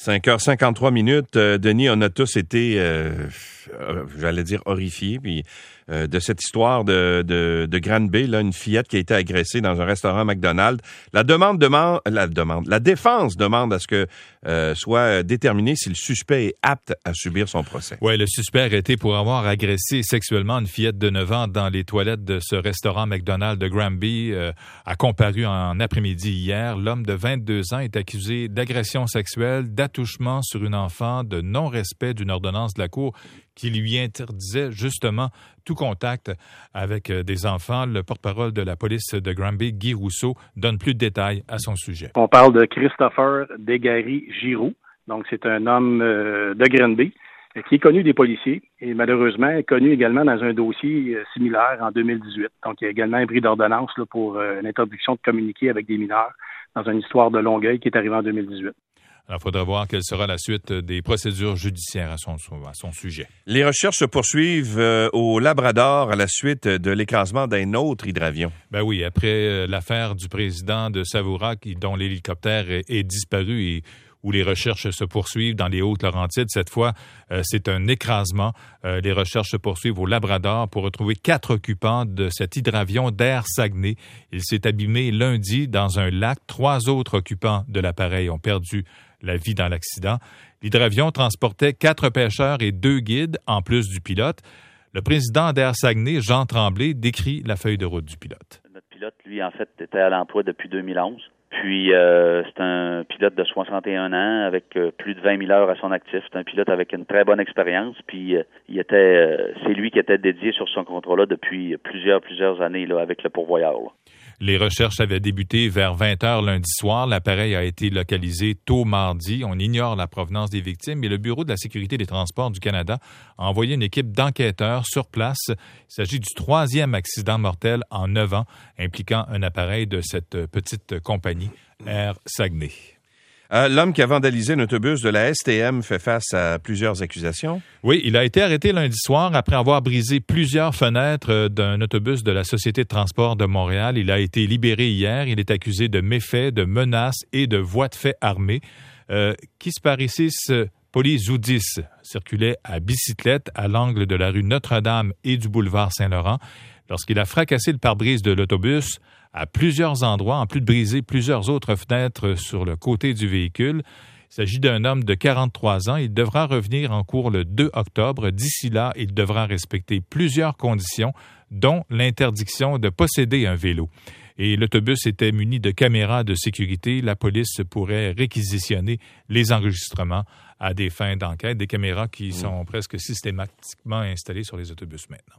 5h53. Denis, on a tous été, j'allais dire, horrifiés. Puis de cette histoire de Granby, là, une fillette qui a été agressée dans un restaurant McDonald's. La défense demande à ce que soit déterminé si le suspect est apte à subir son procès. Oui, le suspect arrêté pour avoir agressé sexuellement une fillette de 9 ans dans les toilettes de ce restaurant McDonald's de Granby a comparu en après-midi hier. L'homme de 22 ans est accusé d'agression sexuelle, d'attouchement sur une enfant, de non-respect d'une ordonnance de la Cour qui lui interdisait justement tout contact avec des enfants. Le porte-parole de la police de Granby, Guy Rousseau, donne plus de détails à son sujet. On parle de Christopher Desgaris-Giroux. Donc, c'est un homme de Granby qui est connu des policiers et malheureusement est connu également dans un dossier similaire en 2018. Donc, il y a également un bris d'ordonnance là, pour une interdiction de communiquer avec des mineurs dans une histoire de Longueuil qui est arrivée en 2018. Alors, il faudra voir quelle sera la suite des procédures judiciaires à son sujet. Les recherches se poursuivent au Labrador à la suite de l'écrasement d'un autre hydravion. Ben oui, après l'affaire du président de Savoura dont l'hélicoptère est disparu et où les recherches se poursuivent dans les Hautes-Laurentides. Cette fois, c'est un écrasement. Les recherches se poursuivent au Labrador pour retrouver 4 occupants de cet hydravion d'Air Saguenay. Il s'est abîmé lundi dans un lac. 3 autres occupants de l'appareil ont perdu la vie dans l'accident. L'hydravion transportait 4 pêcheurs et 2 guides, en plus du pilote. Le président d'Air Saguenay, Jean Tremblay, décrit la feuille de route du pilote. Notre pilote, lui, en fait, était à l'emploi depuis 2011. Puis, c'est un pilote de 61 ans avec plus de 20 000 heures à son actif. C'est un pilote avec une très bonne expérience. Puis, c'est lui qui était dédié sur son contrat-là depuis plusieurs années là, avec le pourvoyeur. Là. Les recherches avaient débuté vers 20h lundi soir. L'appareil a été localisé tôt mardi. On ignore la provenance des victimes, mais le Bureau de la sécurité des transports du Canada a envoyé une équipe d'enquêteurs sur place. Il s'agit du 3e accident mortel en 9 ans impliquant un appareil de cette petite compagnie, Air Saguenay. L'homme qui a vandalisé un autobus de la STM fait face à plusieurs accusations. Oui, il a été arrêté lundi soir après avoir brisé plusieurs fenêtres d'un autobus de la Société de transport de Montréal. Il a été libéré hier. Il est accusé de méfaits, de menaces et de voies de fait armées. Kisparisis Polizoudis circulait à bicyclette à l'angle de la rue Notre-Dame et du boulevard Saint-Laurent lorsqu'il a fracassé le pare-brise de l'autobus à plusieurs endroits, en plus de briser plusieurs autres fenêtres sur le côté du véhicule. Il s'agit d'un homme de 43 ans. Il devra revenir en cours le 2 octobre. D'ici là, il devra respecter plusieurs conditions, dont l'interdiction de posséder un vélo. Et l'autobus était muni de caméras de sécurité. La police pourrait réquisitionner les enregistrements à des fins d'enquête, des caméras qui sont presque systématiquement installées sur les autobus maintenant.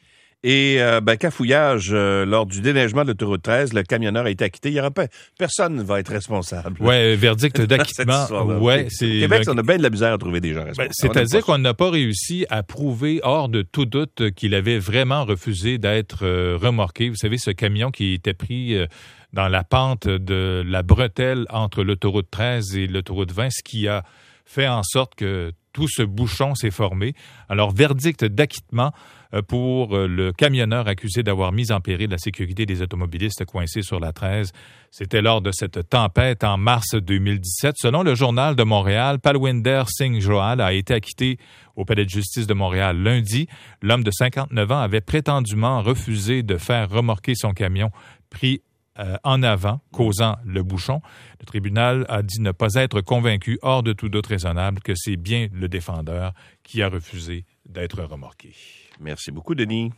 Et cafouillage lors du déneigement de l'autoroute 13, le camionneur a été acquitté. Il y aura pas, personne ne va être responsable. Oui, verdict d'acquittement. Ouais, au Québec, on a bien de la misère à trouver des gens responsables. C'est-à-dire qu'on n'a pas réussi à prouver hors de tout doute qu'il avait vraiment refusé d'être remorqué. Vous savez, ce camion qui était pris dans la pente de la bretelle entre l'autoroute 13 et l'autoroute 20, ce qui a fait en sorte que tout ce bouchon s'est formé. Alors, verdict d'acquittement pour le camionneur accusé d'avoir mis en péril la sécurité des automobilistes coincés sur la 13. C'était lors de cette tempête en mars 2017. Selon le Journal de Montréal, Palwinder Singh Johal a été acquitté au Palais de justice de Montréal lundi. L'homme de 59 ans avait prétendument refusé de faire remorquer son camion pris en avant, causant le bouchon. Le tribunal a dit ne pas être convaincu, hors de tout doute raisonnable, que c'est bien le défendeur qui a refusé d'être remorqué. Merci beaucoup, Denis.